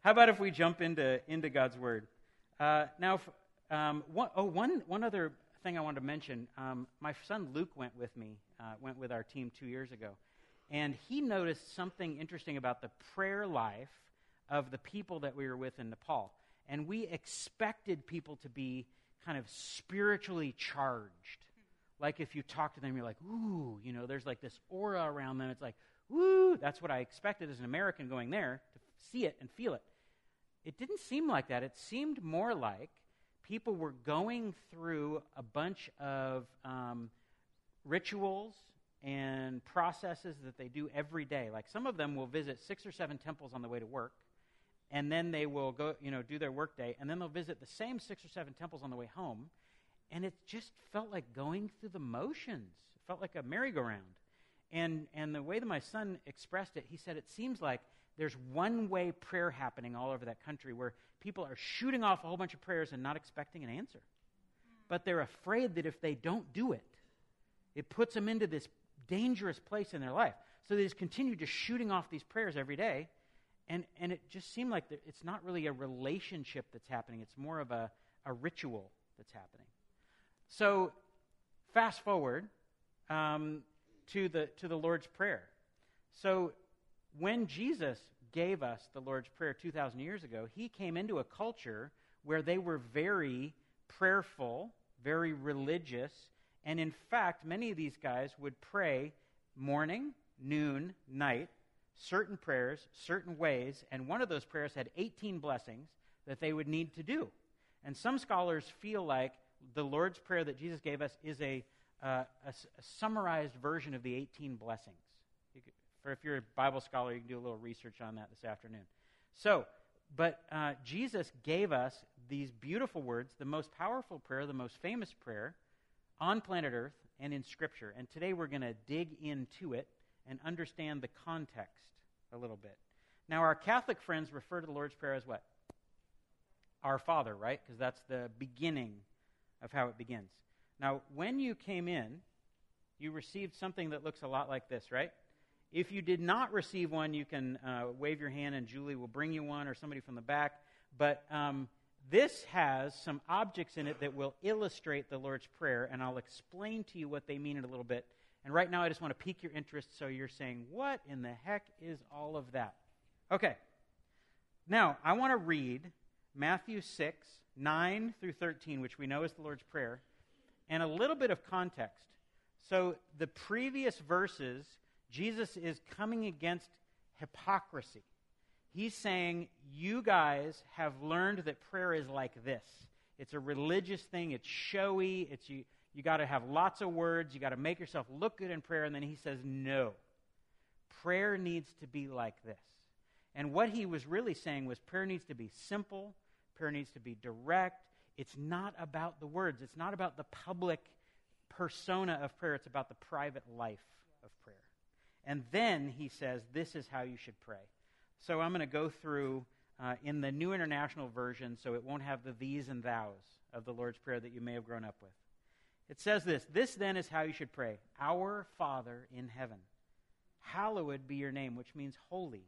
How about if we jump into God's Word? One other thing I wanted to mention. My son Luke went with our team 2 years ago, and he noticed something interesting about the prayer life of the people that we were with in Nepal. And we expected people to be kind of spiritually charged. Like if you talk to them, you're like, ooh, there's like this aura around them. It's like, woo, that's what I expected as an American going there to see it and feel it. It didn't seem like that. It seemed more like people were going through a bunch of rituals and processes that they do every day. Like some of them will visit 6 or 7 temples on the way to work, and then they will go, do their work day, and then they'll visit the same 6 or 7 temples on the way home, and it just felt like going through the motions. It felt like a merry-go-round. And the way that my son expressed it, he said it seems like there's one-way prayer happening all over that country where people are shooting off a whole bunch of prayers and not expecting an answer. But they're afraid that if they don't do it, it puts them into this dangerous place in their life. So they just continue just shooting off these prayers every day, and it just seemed like it's not really a relationship that's happening. It's more of a ritual that's happening. So fast forward to the Lord's Prayer. So when Jesus gave us the Lord's Prayer 2,000 years ago, he came into a culture where they were very prayerful, very religious, and in fact, many of these guys would pray morning, noon, night, certain prayers, certain ways, and one of those prayers had 18 blessings that they would need to do. And some scholars feel like the Lord's Prayer that Jesus gave us is a summarized version of the 18 blessings. If you're a Bible scholar, you can do a little research on that this afternoon. But Jesus gave us these beautiful words, the most powerful prayer, the most famous prayer on planet Earth and in Scripture. And today we're going to dig into it and understand the context a little bit. Now, our Catholic friends refer to the Lord's Prayer as what? Our Father, right? Because that's the beginning of how it begins. Now, when you came in, you received something that looks a lot like this, right? If you did not receive one, you can wave your hand and Julie will bring you one or somebody from the back. But this has some objects in it that will illustrate the Lord's Prayer, and I'll explain to you what they mean in a little bit. And right now I just want to pique your interest, so you're saying, what in the heck is all of that? Okay. Now, I want to read Matthew 6, 9 through 13, which we know is the Lord's Prayer, and a little bit of context. So the previous verses, Jesus is coming against hypocrisy. He's saying, you guys have learned that prayer is like this. It's a religious thing. It's showy. You got to have lots of words. You got to make yourself look good in prayer. And then he says, no. Prayer needs to be like this. And what he was really saying was prayer needs to be simple. Prayer needs to be direct. It's not about the words. It's not about the public persona of prayer. It's about the private life of prayer. And then he says, this is how you should pray. So I'm going to go through in the New International Version, so it won't have the these and thous of the Lord's Prayer that you may have grown up with. It says this: this then is how you should pray. Our Father in heaven, hallowed be your name, which means holy.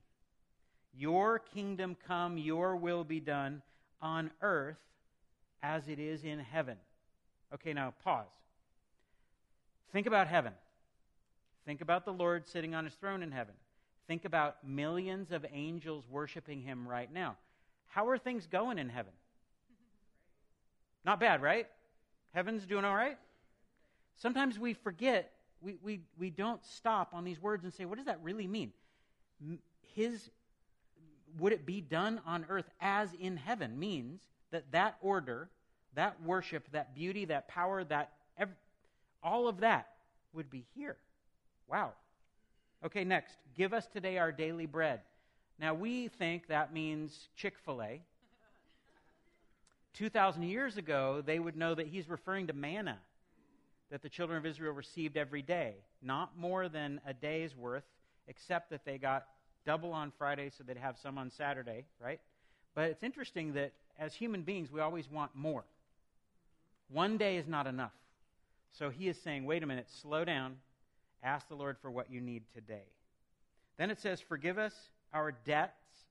Your kingdom come, your will be done on earth as it is in heaven. Okay, now pause. Think about heaven. Think about the Lord sitting on his throne in heaven. Think about millions of angels worshiping him right now. How are things going in heaven? Not bad, right? Heaven's doing all right? Sometimes we forget, we don't stop on these words and say, what does that really mean? Would it be done on earth as in heaven means that order, that worship, that beauty, that power, all of that would be here. Wow. Okay, next. Give us today our daily bread. Now, we think that means Chick-fil-A. 2,000 years ago, they would know that he's referring to manna that the children of Israel received every day. Not more than a day's worth, except that they got double on Friday, so they'd have some on Saturday, right? But it's interesting that as human beings, we always want more. One day is not enough. So he is saying, wait a minute, slow down. Ask the Lord for what you need today. Then it says, forgive us our debts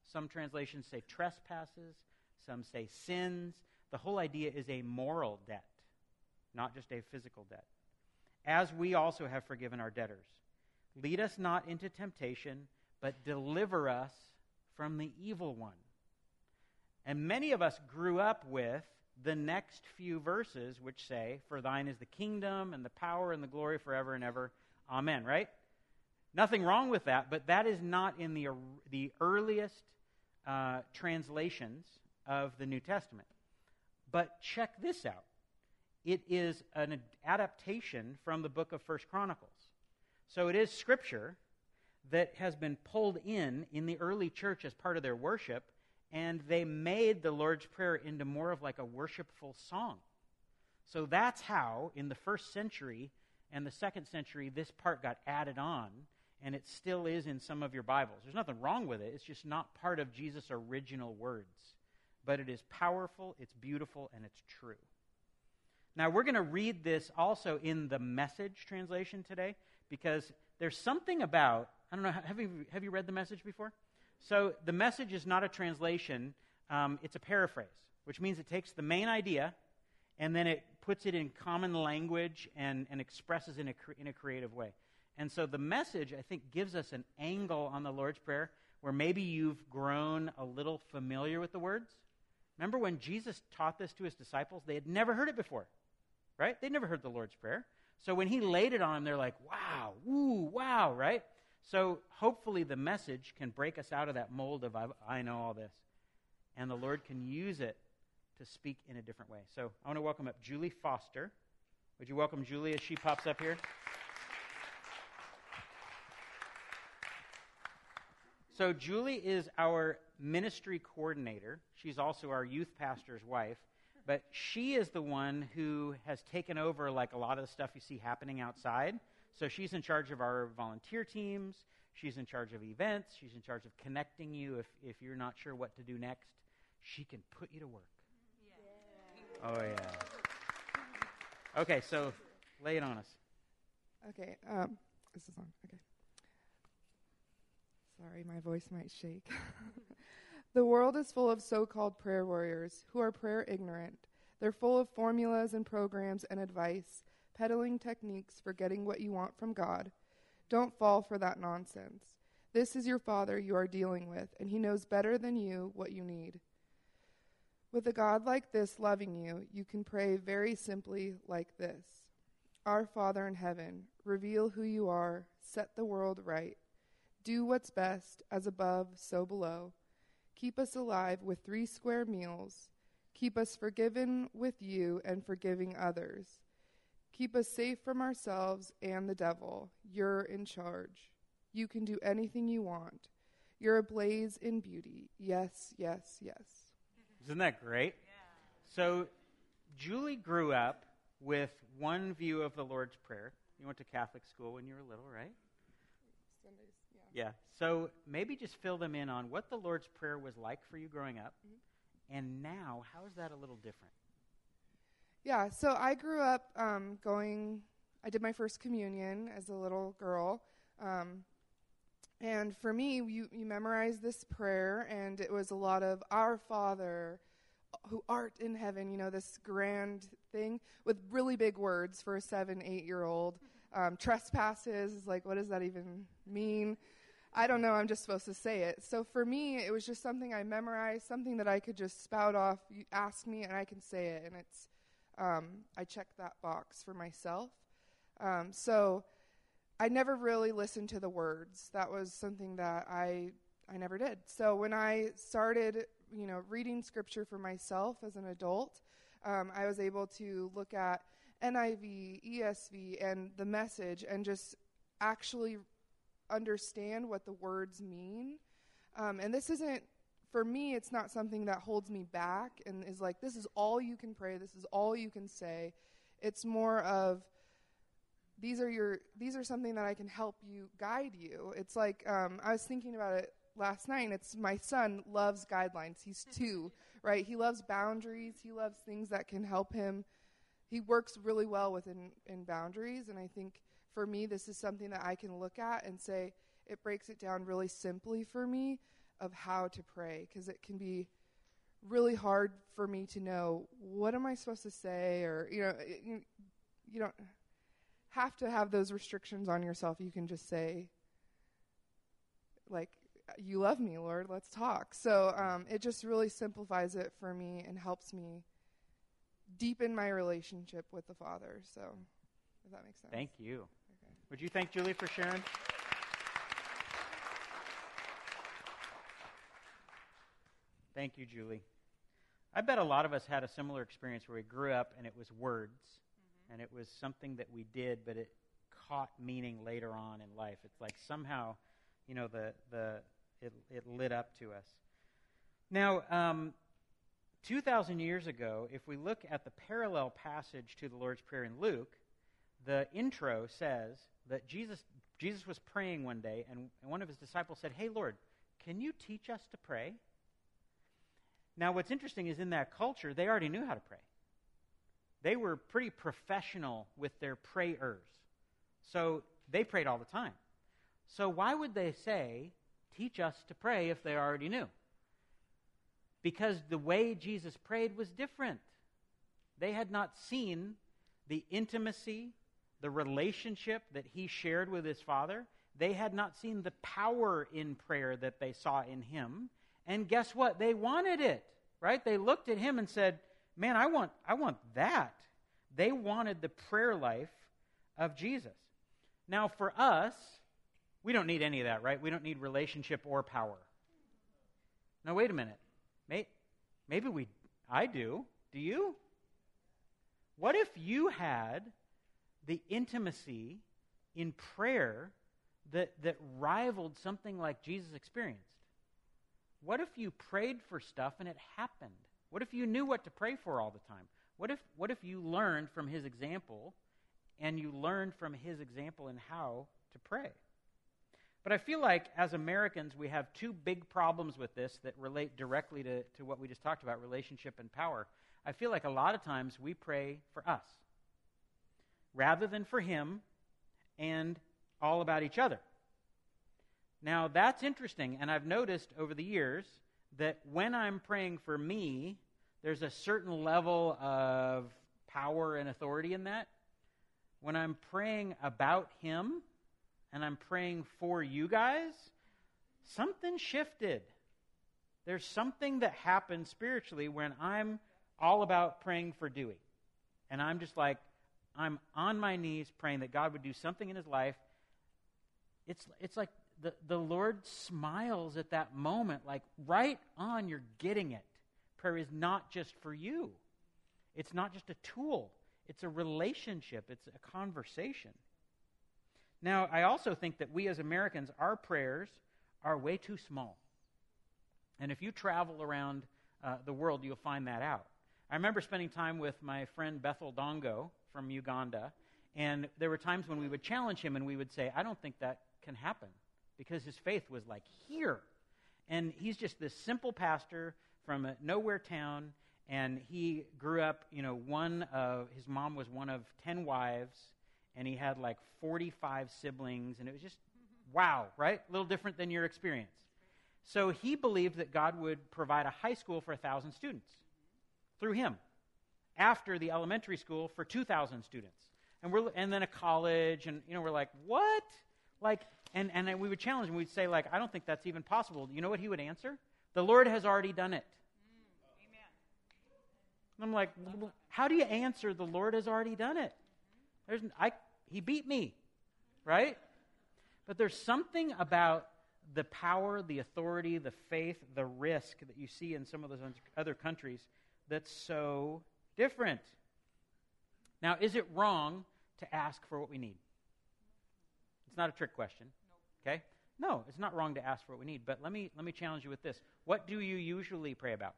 Some translations say trespasses. Some say sins. The whole idea is a moral debt, not just a physical debt. As we also have forgiven our debtors. Lead us not into temptation, but deliver us from the evil one. And many of us grew up with the next few verses which say, for thine is the kingdom and the power and the glory forever and ever. Amen, right? Nothing wrong with that, but that is not in the earliest translations of the New Testament. But check this out. It is an adaptation from the book of 1 Chronicles. So it is Scripture that has been pulled in the early church as part of their worship, and they made the Lord's Prayer into more of like a worshipful song. So that's how, in the first century and the second century, this part got added on, and it still is in some of your Bibles. There's nothing wrong with it. It's just not part of Jesus' original words. But it is powerful, it's beautiful, and it's true. Now, we're going to read this also in the Message translation today, because there's something about, I don't know, have you read the Message before? So the Message is not a translation, it's a paraphrase, which means it takes the main idea and then it puts it in common language and expresses it in a creative way. And so the Message, I think, gives us an angle on the Lord's Prayer where maybe you've grown a little familiar with the words. Remember when Jesus taught this to his disciples? They had never heard it before, right? They'd never heard the Lord's Prayer. So when he laid it on them, they're like, wow, ooh, wow, right? So hopefully the Message can break us out of that mold of I know all this. And the Lord can use it to speak in a different way. So I want to welcome up Julie Foster. Would you welcome Julie as she pops up here? So Julie is our ministry coordinator. She's also our youth pastor's wife. But she is the one who has taken over like a lot of the stuff you see happening outside. So she's in charge of our volunteer teams. She's in charge of events. She's in charge of connecting you if you're not sure what to do next. She can put you to work. Yeah. Oh, yeah. Okay, so lay it on us. Okay, this is on. Okay. Sorry, my voice might shake. The world is full of so-called prayer warriors who are prayer ignorant. They're full of formulas and programs and advice, peddling techniques for getting what you want from God. Don't fall for that nonsense. This is your Father you are dealing with, and he knows better than you what you need. With a God like this loving you, you can pray very simply like this. Our Father in heaven, reveal who you are, set the world right. Do what's best, as above, so below. Keep us alive with 3 square meals. Keep us forgiven with you and forgiving others. Keep us safe from ourselves and the devil. You're in charge. You can do anything you want. You're ablaze in beauty. Yes, yes, yes. Isn't that great? Yeah. So Julie grew up with one view of the Lord's Prayer. You went to Catholic school when you were little, right? Sundays, yeah. So maybe just fill them in on what the Lord's Prayer was like for you growing up. Mm-hmm. And now, how is that a little different? Yeah, so I grew up I did my first communion as a little girl. And for me, you memorize this prayer, and it was a lot of Our Father, who art in heaven, this grand thing with really big words for a 7-8-year-old. Trespasses, like, what does that even mean? I don't know, I'm just supposed to say it. So for me, it was just something I memorized, something that I could just spout off. You ask me, and I can say it, and it's, I checked that box for myself. So I never really listened to the words. That was something that I never did. So when I started, reading scripture for myself as an adult, I was able to look at NIV, ESV, and the Message and just actually understand what the words mean. And this isn't, for me, it's not something that holds me back and is like, this is all you can pray, this is all you can say. It's more of, these are something that I can help you, guide you. It's like, I was thinking about it last night, and it's my son loves guidelines. He's 2, right? He loves boundaries. He loves things that can help him. He works really well within boundaries, and I think for me, this is something that I can look at and say, it breaks it down really simply for me. of how to pray, because it can be really hard for me to know what am I supposed to say, or you don't have to have those restrictions on yourself. You can just say, like, you love me, Lord, let's talk. So it just really simplifies it for me and helps me deepen my relationship with the Father. So, if that makes sense. Thank you. Okay. Would you thank Julie for sharing? Thank you, Julie. I bet a lot of us had a similar experience where we grew up and it was words, and it was something that we did, but it caught meaning later on in life. It's like somehow, it lit up to us. Now, 2,000 years ago, if we look at the parallel passage to the Lord's Prayer in Luke, the intro says that Jesus was praying one day, and one of his disciples said, "Hey, Lord, can you teach us to pray?" Now, what's interesting is in that culture, they already knew how to pray. They were pretty professional with their prayers. So they prayed all the time. So why would they say, teach us to pray, if they already knew? Because the way Jesus prayed was different. They had not seen the intimacy, the relationship that he shared with his Father. They had not seen the power in prayer that they saw in him. And guess what? They wanted it, right? They looked at him and said, man, I want that. They wanted the prayer life of Jesus. Now, for us, we don't need any of that, right? We don't need relationship or power. Now, wait a minute. Maybe I do. Do you? What if you had the intimacy in prayer that rivaled something like Jesus experienced? What if you prayed for stuff and it happened? What if you knew what to pray for all the time? What if you learned from his example, and you learned from his example in how to pray? But I feel like as Americans, we have two big problems with this that relate directly to what we just talked about, relationship and power. I feel like a lot of times we pray for us rather than for him and all about each other. Now, that's interesting, and I've noticed over the years that when I'm praying for me, there's a certain level of power and authority in that. When I'm praying about him and I'm praying for you guys, something shifted. There's something that happens spiritually when I'm all about praying for Dewey. And I'm just like, I'm on my knees praying that God would do something in his life. It's like the Lord smiles at that moment, like right on, you're getting it. Prayer is not just for you. It's not just a tool. It's a relationship. It's a conversation. Now, I also think that we as Americans, our prayers are way too small. And if you travel around the world, you'll find that out. I remember spending time with my friend Bethel Dongo from Uganda, and there were times when we would challenge him and we would say, I don't think that can happen, because his faith was like here. And he's just this simple pastor from a nowhere town, and he grew up, his mom was one of 10 wives, and he had like 45 siblings, and it was just, wow, right? A little different than your experience. So he believed that God would provide a high school for 1,000 students through him, after the elementary school for 2,000 students, and then a college, and we're like, what? And we would challenge him. We'd say, I don't think that's even possible. You know what he would answer? The Lord has already done it. Amen. And I'm like, how do you answer the Lord has already done it? He beat me, right? But there's something about the power, the authority, the faith, the risk that you see in some of those other countries that's so different. Now, is it wrong to ask for what we need? It's not a trick question. Okay? No, it's not wrong to ask for what we need, but let me challenge you with this. What do you usually pray about?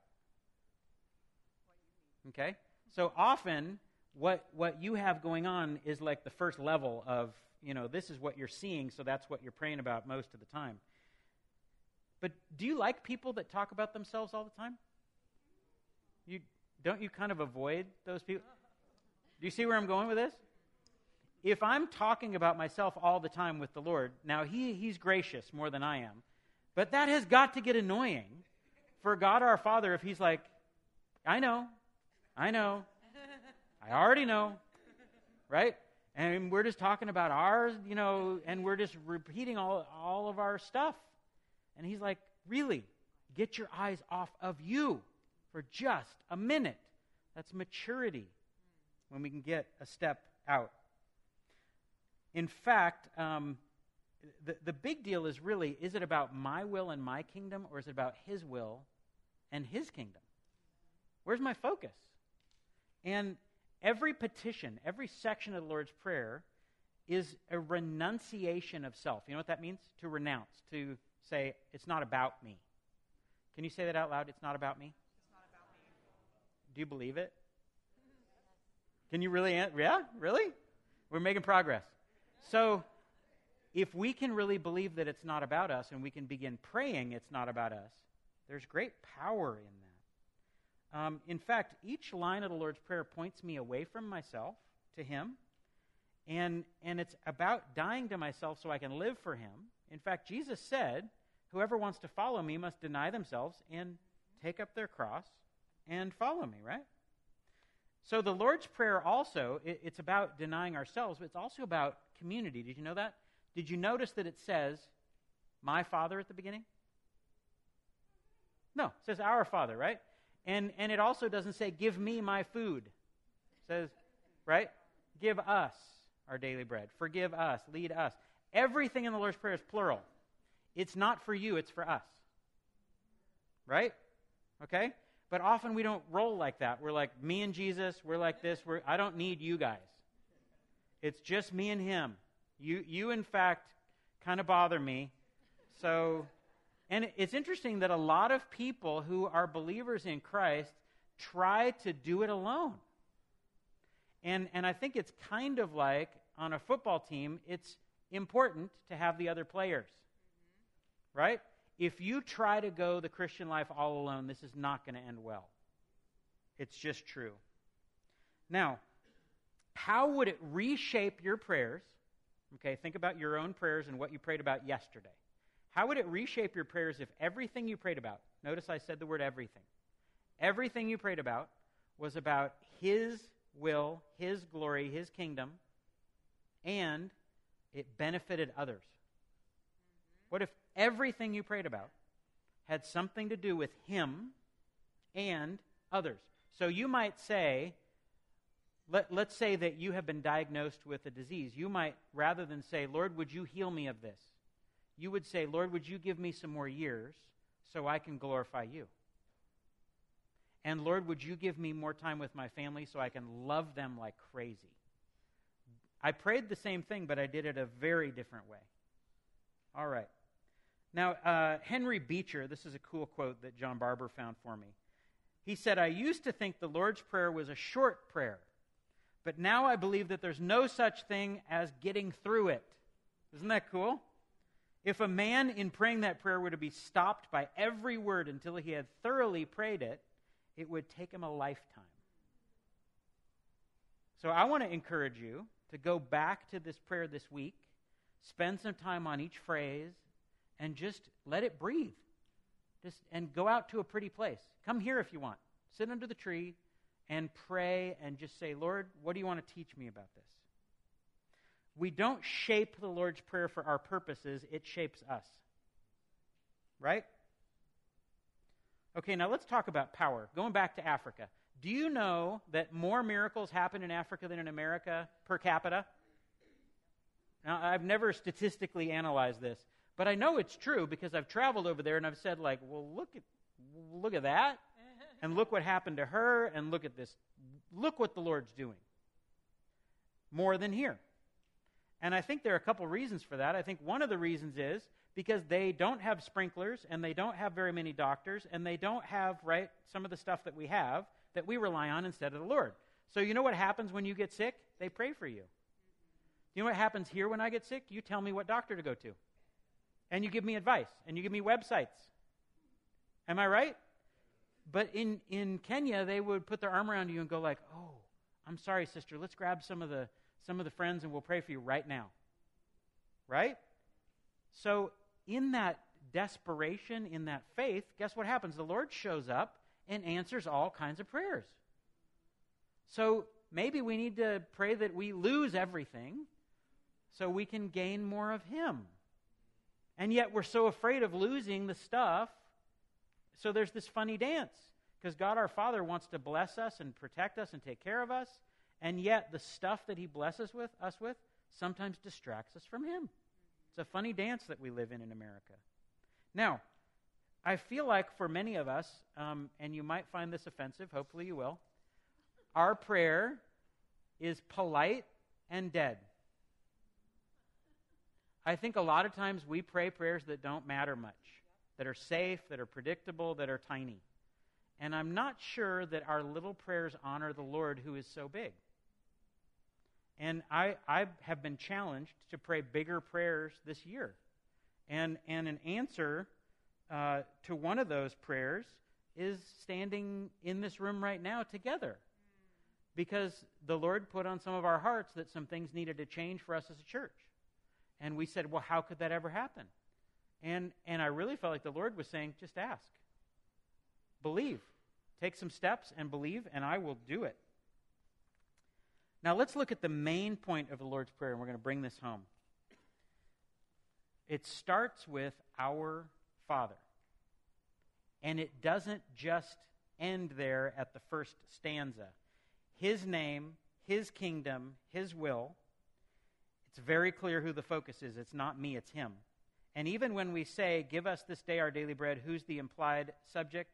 Okay? So often, what you have going on is like the first level of, this is what you're seeing, so that's what you're praying about most of the time. But do you like people that talk about themselves all the time? Don't you kind of avoid those people? Do you see where I'm going with this? If I'm talking about myself all the time with the Lord, now He's gracious more than I am, But that has got to get annoying for God our Father if he's like, I know, I already know, right? And we're just talking about ours, and we're just repeating all of our stuff. And he's like, really, get your eyes off of you for just a minute. That's maturity when we can get a step out. In fact, the big deal is really, is it about my will and my kingdom, or is it about his will and his kingdom? Where's my focus? And every petition, every section of the Lord's Prayer is a renunciation of self. You know what that means? To renounce, to say, it's not about me. Can you say that out loud? It's not about me? It's not about me. Do you believe it? Can you really? Yeah? Really? We're making progress. So, if we can really believe that it's not about us and we can begin praying it's not about us, there's great power in that. In fact, each line of the Lord's Prayer points me away from myself to him, and it's about dying to myself so I can live for him. In fact, Jesus said, whoever wants to follow me must deny themselves and take up their cross and follow me, right? So the Lord's Prayer also, it's about denying ourselves, but it's also about community. Did you know that? Did you notice that it says, my Father at the beginning? No, it says our Father, right? And it also doesn't say, give me my food. It says, right? Give us our daily bread. Forgive us. Lead us. Everything in the Lord's Prayer is plural. It's not for you, it's for us. Right? Okay? But often we don't roll like that. We're like, me and Jesus, we're like this. I don't need you guys. It's just me and him. You in fact, kind of bother me. So, and it's interesting that a lot of people who are believers in Christ try to do it alone. And I think it's kind of like on a football team, it's important to have the other players. Right? If you try to go the Christian life all alone, this is not going to end well. It's just true. Now, how would it reshape your prayers? Okay, think about your own prayers and what you prayed about yesterday. How would it reshape your prayers if everything you prayed about, notice I said the word everything you prayed about was about his will, his glory, his kingdom, and it benefited others? What if everything you prayed about had something to do with him and others? So you might say, let's say that you have been diagnosed with a disease. You might, rather than say, Lord, would you heal me of this? You would say, Lord, would you give me some more years so I can glorify you? And Lord, would you give me more time with my family so I can love them like crazy? I prayed the same thing, but I did it a very different way. All right. Now, Henry Beecher, this is a cool quote that John Barber found for me. He said, I used to think the Lord's Prayer was a short prayer, but now I believe that there's no such thing as getting through it. Isn't that cool? If a man in praying that prayer were to be stopped by every word until he had thoroughly prayed it, it would take him a lifetime. So I want to encourage you to go back to this prayer this week, spend some time on each phrase, and just let it breathe. And go out to a pretty place. Come here if you want. Sit under the tree and pray and just say, Lord, what do you want to teach me about this? We don't shape the Lord's Prayer for our purposes. It shapes us. Right? Okay, now let's talk about power. Going back to Africa. Do you know that more miracles happen in Africa than in America per capita? Now, I've never statistically analyzed this, but I know it's true because I've traveled over there and I've said, like, well, look at that, and look what happened to her, and look at this. Look what the Lord's doing. More than here. And I think there are a couple reasons for that. I think one of the reasons is because they don't have sprinklers, and they don't have very many doctors, and they don't have, right, some of the stuff that we have that we rely on instead of the Lord. So you know what happens when you get sick? They pray for you. You know what happens here when I get sick? You tell me what doctor to go to. And you give me advice, and you give me websites. Am I right? But in Kenya, they would put their arm around you and go like, oh, I'm sorry, sister, let's grab some of the friends and we'll pray for you right now. Right? So in that desperation in that faith, guess what happens? The Lord shows up and answers all kinds of prayers. So maybe we need to pray that we lose everything so we can gain more of Him. And yet we're so afraid of losing the stuff, so there's this funny dance. Because God our Father wants to bless us and protect us and take care of us, and yet the stuff that He blesses us with sometimes distracts us from Him. It's a funny dance that we live in America. Now, I feel like for many of us, and you might find this offensive, hopefully you will, our prayer is polite and dead. I think a lot of times we pray prayers that don't matter much, that are safe, that are predictable, that are tiny. And I'm not sure that our little prayers honor the Lord who is so big. And I have been challenged to pray bigger prayers this year. And an answer to one of those prayers is standing in this room right now together. Because the Lord put on some of our hearts that some things needed to change for us as a church. And we said, well, how could that ever happen? And I really felt like the Lord was saying, just ask. Believe. Take some steps and believe, and I will do it. Now let's look at the main point of the Lord's Prayer, and we're going to bring this home. It starts with our Father. And it doesn't just end there at the first stanza. His name, His kingdom, His will. It's very clear who the focus is. It's not me, it's Him. And even when we say, give us this day our daily bread, who's the implied subject?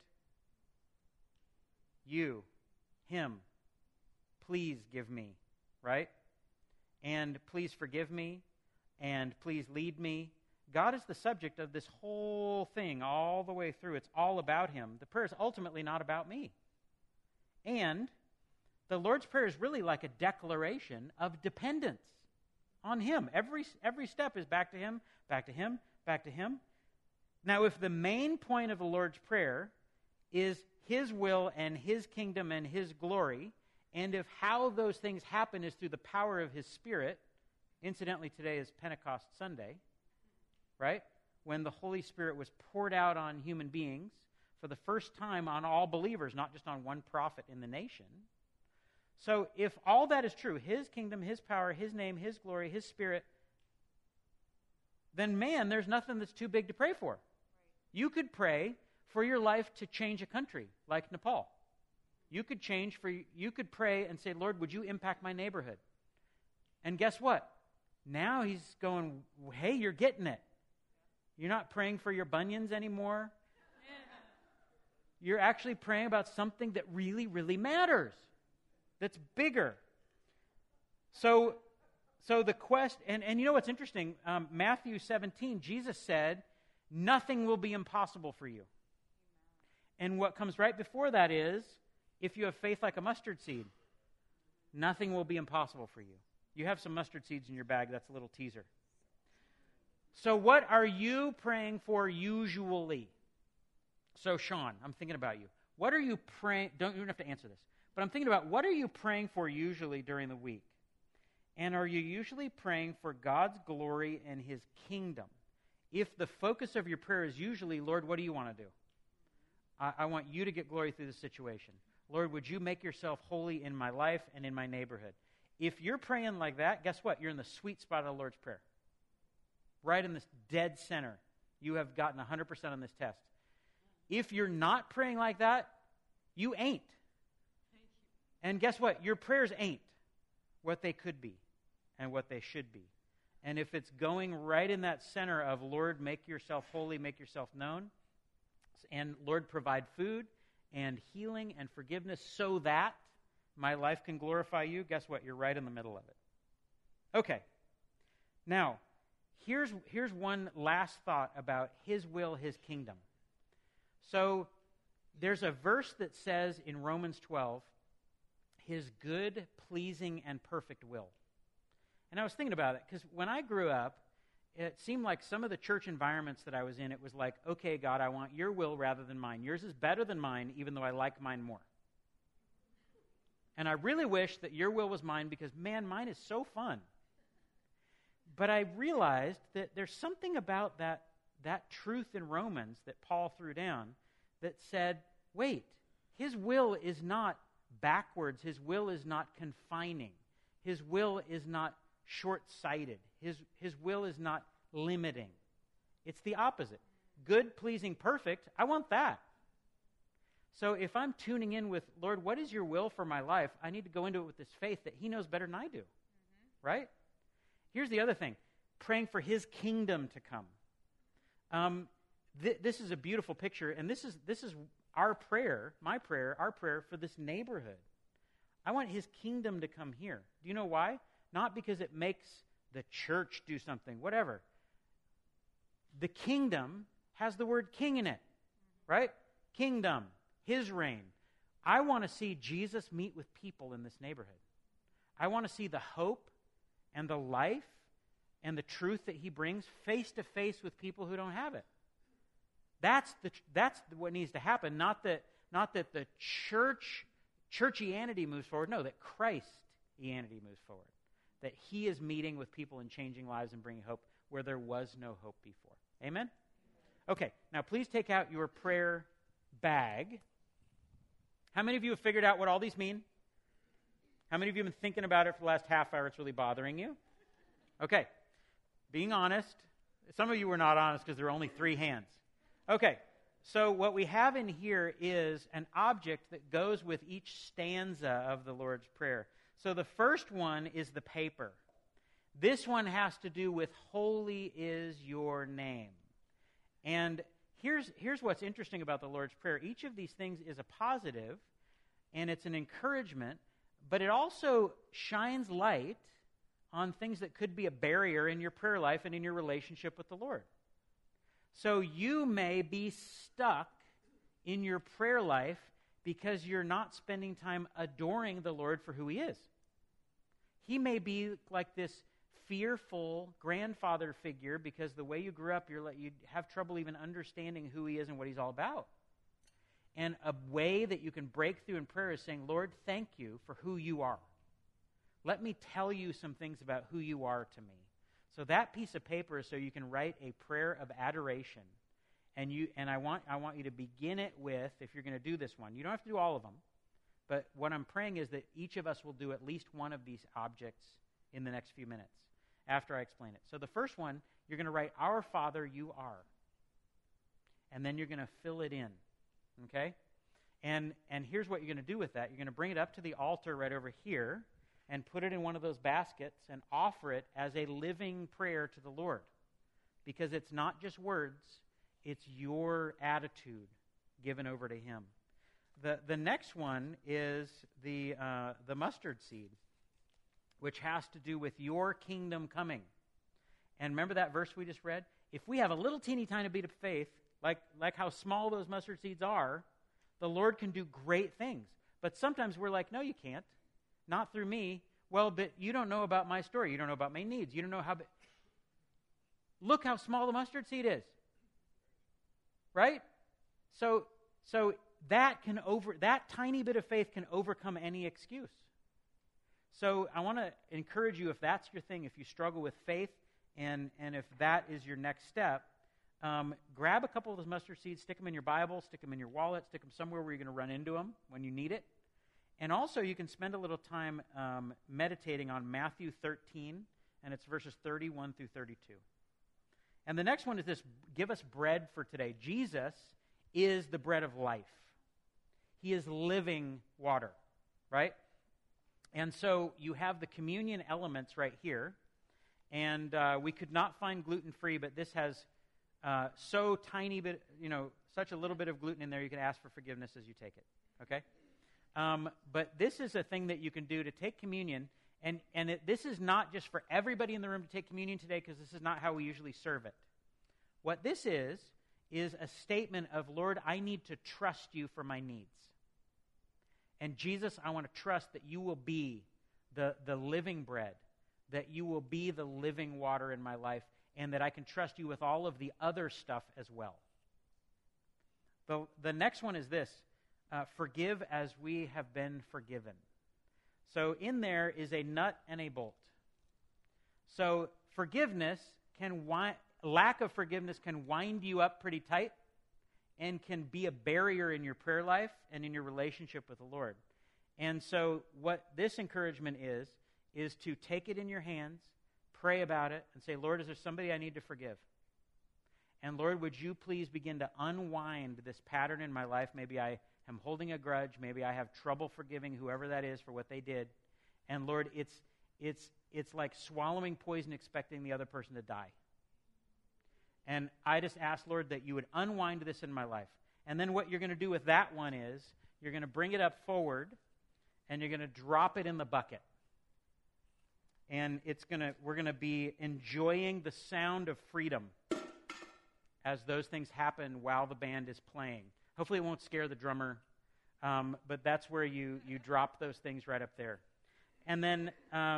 You, Him. Please give me, right? And please forgive me, and please lead me. God is the subject of this whole thing all the way through. It's all about Him. The prayer is ultimately not about me. And the Lord's Prayer is really like a declaration of dependence on Him. Every step is back to Him, back to Him, back to Him. Now, if the main point of the Lord's Prayer is His will and His kingdom and His glory, and if how those things happen is through the power of His Spirit, incidentally, today is Pentecost Sunday, right? When the Holy Spirit was poured out on human beings for the first time on all believers, not just on one prophet in the nation. So if all that is true, His kingdom, His power, His name, His glory, His Spirit, then man, there's nothing that's too big to pray for. You could pray for your life to change a country like Nepal. You could pray and say, Lord, would you impact my neighborhood? And guess what? Now He's going, hey, you're getting it. You're not praying for your bunions anymore. You're actually praying about something that really, really matters. That's bigger. So the quest, and you know what's interesting? Matthew 17, Jesus said, nothing will be impossible for you. And what comes right before that is, if you have faith like a mustard seed, nothing will be impossible for you. You have some mustard seeds in your bag. That's a little teaser. So what are you praying for usually? So Sean, I'm thinking about you. What are you praying? You don't have to answer this. But I'm thinking about, what are you praying for usually during the week? And are you usually praying for God's glory and His kingdom? If the focus of your prayer is usually, Lord, what do you want to do? I want you to get glory through this situation. Lord, would you make yourself holy in my life and in my neighborhood? If you're praying like that, guess what? You're in the sweet spot of the Lord's Prayer. Right in this dead center. You have gotten 100% on this test. If you're not praying like that, you ain't. And guess what? Your prayers ain't what they could be and what they should be. And if it's going right in that center of, Lord, make yourself holy, make yourself known, and Lord, provide food and healing and forgiveness so that my life can glorify you, guess what? You're right in the middle of it. Okay. Now, here's one last thought about His will, His kingdom. So there's a verse that says in Romans 12, His good, pleasing, and perfect will. And I was thinking about it, because when I grew up, it seemed like some of the church environments that I was in, it was like, okay, God, I want your will rather than mine. Yours is better than mine, even though I like mine more. And I really wish that your will was mine, because, man, mine is so fun. But I realized that there's something about that that truth in Romans that Paul threw down that said, wait, his will is not backwards. His will is not confining. His will is not short-sighted. His will is not limiting. It's the opposite. Good, pleasing, perfect, I want that. So if I'm tuning in with, Lord, what is your will for my life? I need to go into it with this faith that he knows better than I do. Right? Here's the other thing. Praying for his kingdom to come. This is a beautiful picture, and this is our prayer, my prayer, our prayer for this neighborhood. I want his kingdom to come here. Do you know why? Not because it makes the church do something, whatever. The kingdom has the word king in it, right? Kingdom, his reign. I want to see Jesus meet with people in this neighborhood. I want to see the hope and the life and the truth that he brings face to face with people who don't have it. That's what needs to happen. Not that the churchianity moves forward. No, that Christianity moves forward. That he is meeting with people and changing lives and bringing hope where there was no hope before. Amen? Okay, now please take out your prayer bag. How many of you have figured out what all these mean? How many of you have been thinking about it for the last half hour? It's really bothering you? Okay, being honest. Some of you were not honest because there were only 3 hands. Okay, so what we have in here is an object that goes with each stanza of the Lord's Prayer. So the first one is the paper. This one has to do with holy is your name. And here's what's interesting about the Lord's Prayer. Each of these things is a positive, and it's an encouragement, but it also shines light on things that could be a barrier in your prayer life and in your relationship with the Lord. So you may be stuck in your prayer life because you're not spending time adoring the Lord for who he is. He may be like this fearful grandfather figure because the way you grew up, you have trouble even understanding who he is and what he's all about. And a way that you can break through in prayer is saying, Lord, thank you for who you are. Let me tell you some things about who you are to me. So that piece of paper is so you can write a prayer of adoration. And I want you to begin it with, if you're going to do this one, you don't have to do all of them, but what I'm praying is that each of us will do at least one of these objects in the next few minutes after I explain it. So the first one, you're going to write, Our Father, you are. And then you're going to fill it in. Okay? And here's what you're going to do with that. You're going to bring it up to the altar right over here and put it in one of those baskets and offer it as a living prayer to the Lord. Because it's not just words, it's your attitude given over to him. The next one is the mustard seed, which has to do with your kingdom coming. And remember that verse we just read? If we have a little teeny tiny bit of faith, like how small those mustard seeds are, the Lord can do great things. But sometimes we're like, no, you can't. Not through me. Well, but you don't know about my story. You don't know about my needs. You don't know how... Look how small the mustard seed is. Right? So that tiny bit of faith can overcome any excuse. So I want to encourage you, if that's your thing, if you struggle with faith, and if that is your next step, grab a couple of those mustard seeds, stick them in your Bible, stick them in your wallet, stick them somewhere where you're going to run into them when you need it. And also you can spend a little time meditating on Matthew 13, and it's verses 31 through 32. And the next one is this, give us bread for today. Jesus is the bread of life. He is living water, right? And so you have the communion elements right here. And we could not find gluten-free, but this has so tiny bit, such a little bit of gluten in there, you can ask for forgiveness as you take it, okay? But this is a thing that you can do to take communion. And this is not just for everybody in the room to take communion today, because this is not how we usually serve it. What this is a statement of, Lord, I need to trust you for my needs. And Jesus, I want to trust that you will be the living bread, that you will be the living water in my life, and that I can trust you with all of the other stuff as well. The next one is this, forgive as we have been forgiven. So in there is a nut and a bolt. So forgiveness lack of forgiveness can wind you up pretty tight and can be a barrier in your prayer life and in your relationship with the Lord. And so what this encouragement is to take it in your hands, pray about it, and say, Lord, is there somebody I need to forgive? And Lord, would you please begin to unwind this pattern in my life? Maybe I am holding a grudge. Maybe I have trouble forgiving whoever that is for what they did. And Lord, it's like swallowing poison expecting the other person to die. And I just ask, Lord, that you would unwind this in my life. And then what you're going to do with that one is you're going to bring it up forward and you're going to drop it in the bucket. And we're going to be enjoying the sound of freedom as those things happen while the band is playing. Hopefully it won't scare the drummer, but that's where you drop those things right up there. And then,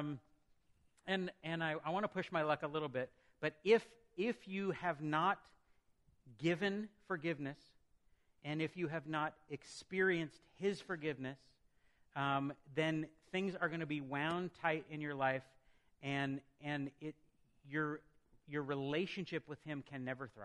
and I want to push my luck a little bit, but if you have not given forgiveness, and if you have not experienced His forgiveness, then things are going to be wound tight in your life, and your relationship with Him can never thrive.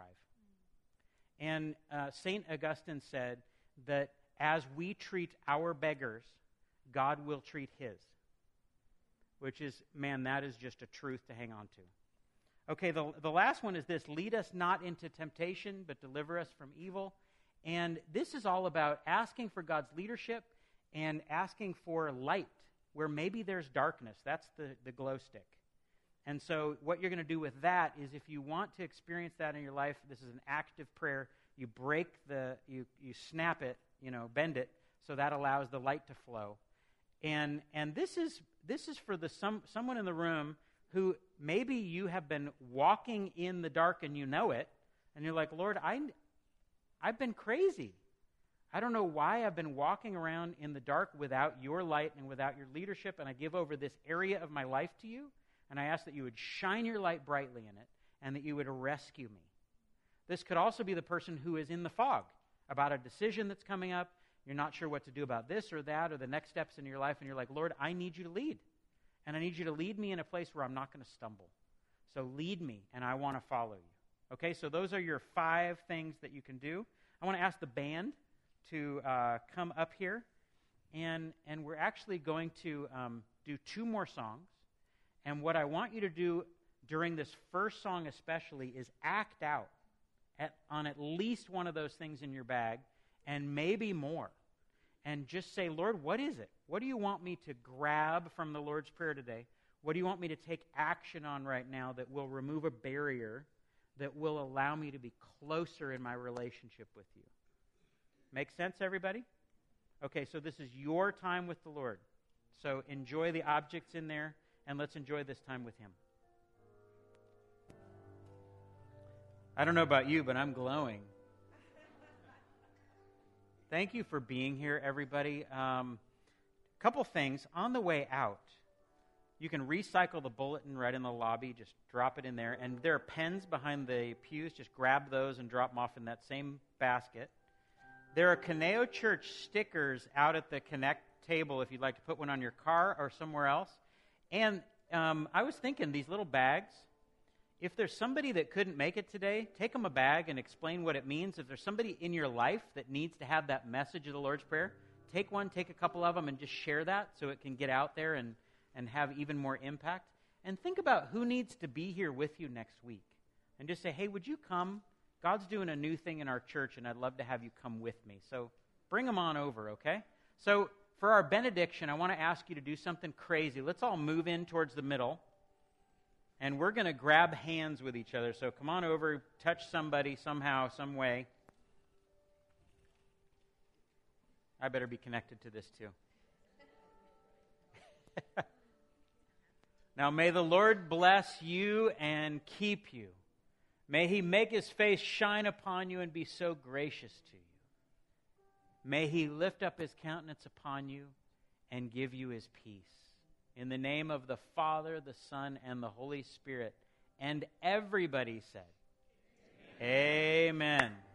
And St. Augustine said that as we treat our beggars, God will treat His. Which is, man, that is just a truth to hang on to. Okay, the last one is this: lead us not into temptation, but deliver us from evil. And this is all about asking for God's leadership and asking for light where maybe there's darkness. That's the glow stick. And so what you're going to do with that is, if you want to experience that in your life, this is an active prayer. You break you snap it, bend it, so that allows the light to flow. And this is for someone in the room who maybe you have been walking in the dark and you know it, and you're like, Lord, I've been crazy. I don't know why I've been walking around in the dark without your light and without your leadership, and I give over this area of my life to you, and I ask that you would shine your light brightly in it, and that you would rescue me. This could also be the person who is in the fog about a decision that's coming up. You're not sure what to do about this or that or the next steps in your life, and you're like, Lord, I need you to lead. And I need you to lead me in a place where I'm not going to stumble. So lead me, and I want to follow you. Okay, so those are your 5 things that you can do. I want to ask the band to come up here, and we're actually going to do 2 more songs. And what I want you to do during this first song especially is act out on at least one of those things in your bag, and maybe more. And just say, Lord, what is it? What do you want me to grab from the Lord's Prayer today? What do you want me to take action on right now that will remove a barrier, that will allow me to be closer in my relationship with you? Make sense, everybody? Okay, so this is your time with the Lord. So enjoy the objects in there, and let's enjoy this time with Him. I don't know about you, but I'm glowing. Thank you for being here, everybody. Couple things. On the way out, you can recycle the bulletin right in the lobby. Just drop it in there. And there are pens behind the pews. Just grab those and drop them off in that same basket. There are Caneo Church stickers out at the Connect table if you'd like to put one on your car or somewhere else. And I was thinking, these little bags, if there's somebody that couldn't make it today, take them a bag and explain what it means. If there's somebody in your life that needs to have that message of the Lord's Prayer, take a couple of them and just share that so it can get out there and have even more impact. And think about who needs to be here with you next week. And just say, hey, would you come? God's doing a new thing in our church, and I'd love to have you come with me. So bring them on over, okay? So for our benediction, I want to ask you to do something crazy. Let's all move in towards the middle. And we're going to grab hands with each other. So come on over, touch somebody somehow, some way. I better be connected to this too. Now may the Lord bless you and keep you. May He make His face shine upon you and be so gracious to you. May He lift up His countenance upon you and give you His peace. In the name of the Father, the Son, and the Holy Spirit. And everybody said, Amen. Amen.